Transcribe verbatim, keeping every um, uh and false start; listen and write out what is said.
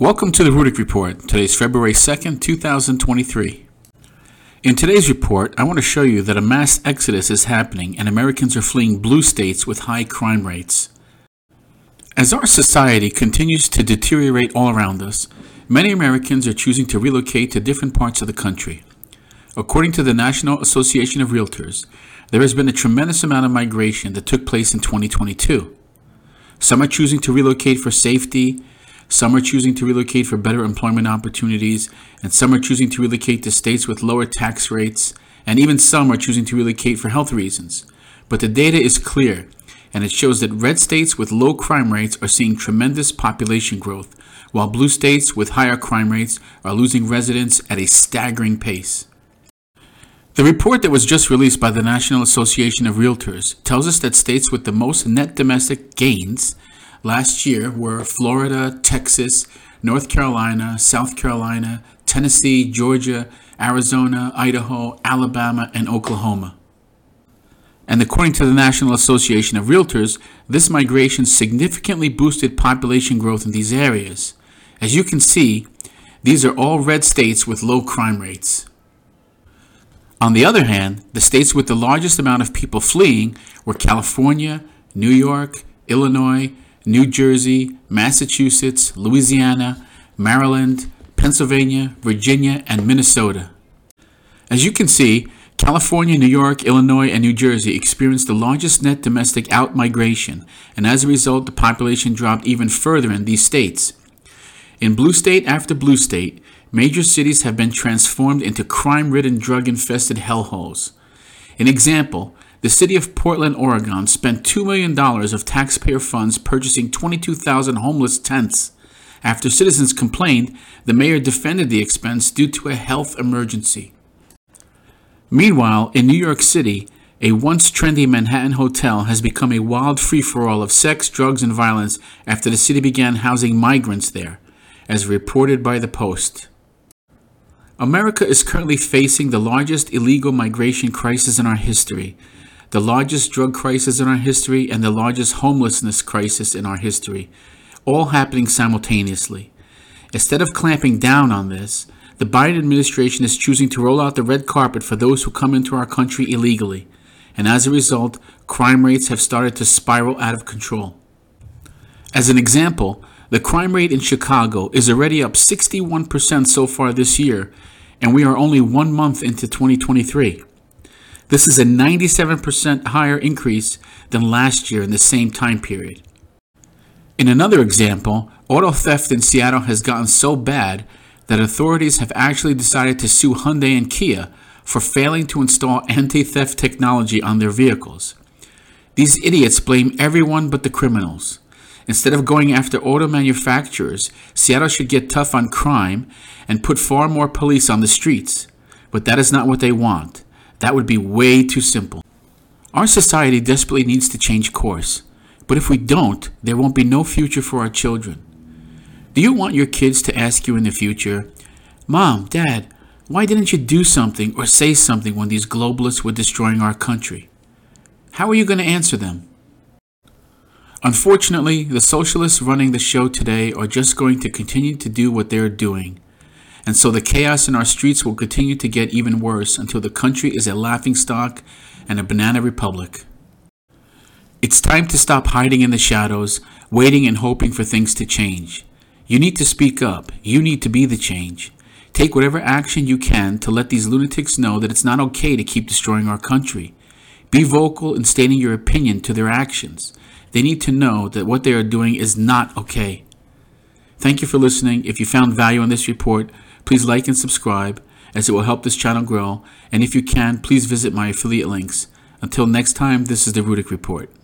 Welcome to the Rudick Report. Today is February second, two thousand twenty-three. In today's report, I want to show you that a mass exodus is happening and Americans are fleeing blue states with high crime rates. As our society continues to deteriorate all around us, many Americans are choosing to relocate to different parts of the country. According to the National Association of Realtors, there has been a tremendous amount of migration that took place in twenty twenty-two. Some are choosing to relocate for safety, some are choosing to relocate for better employment opportunities, and some are choosing to relocate to states with lower tax rates, and even some are choosing to relocate for health reasons. But the data is clear, and it shows that red states with low crime rates are seeing tremendous population growth, while blue states with higher crime rates are losing residents at a staggering pace. The report that was just released by the National Association of Realtors tells us that states with the most net domestic gains last year were Florida, Texas, North Carolina, South Carolina, Tennessee, Georgia, Arizona, Idaho, Alabama, and Oklahoma. And according to the National Association of Realtors, this migration significantly boosted population growth in these areas. As you can see, these are all red states with low crime rates. On the other hand, the states with the largest amount of people fleeing were California, New York, Illinois, New Jersey, Massachusetts, Louisiana, Maryland, Pennsylvania, Virginia, and Minnesota. As you can see, California, New York, Illinois, and New Jersey experienced the largest net domestic outmigration, and as a result, the population dropped even further in these states. In blue state after blue state, major cities have been transformed into crime-ridden, drug-infested hellholes. An example, the city of Portland, Oregon spent two million dollars of taxpayer funds purchasing twenty-two thousand homeless tents. After citizens complained, the mayor defended the expense due to a health emergency. Meanwhile, in New York City, a once trendy Manhattan hotel has become a wild free-for-all of sex, drugs, and violence after the city began housing migrants there, as reported by the Post. America is currently facing the largest illegal migration crisis in our history, the largest drug crisis in our history, and the largest homelessness crisis in our history, all happening simultaneously. Instead of clamping down on this, the Biden administration is choosing to roll out the red carpet for those who come into our country illegally, and as a result, crime rates have started to spiral out of control. As an example, the crime rate in Chicago is already up sixty-one percent so far this year, and we are only one month into twenty twenty-three. This is a ninety-seven percent higher increase than last year in the same time period. In another example, auto theft in Seattle has gotten so bad that authorities have actually decided to sue Hyundai and Kia for failing to install anti-theft technology on their vehicles. These idiots blame everyone but the criminals. Instead of going after auto manufacturers, Seattle should get tough on crime and put far more police on the streets. But that is not what they want. That would be way too simple. Our society desperately needs to change course. But if we don't, there won't be no future for our children. Do you want your kids to ask you in the future, "Mom, Dad, why didn't you do something or say something when these globalists were destroying our country?" How are you going to answer them? Unfortunately, the socialists running the show today are just going to continue to do what they're doing. And so the chaos in our streets will continue to get even worse until the country is a laughingstock and a banana republic. It's time to stop hiding in the shadows, waiting and hoping for things to change. You need to speak up. You need to be the change. Take whatever action you can to let these lunatics know that it's not okay to keep destroying our country. Be vocal in stating your opinion to their actions. They need to know that what they are doing is not okay. Thank you for listening. If you found value in this report, please like and subscribe, as it will help this channel grow. And if you can, please visit my affiliate links. Until next time, this is the Rudick Report.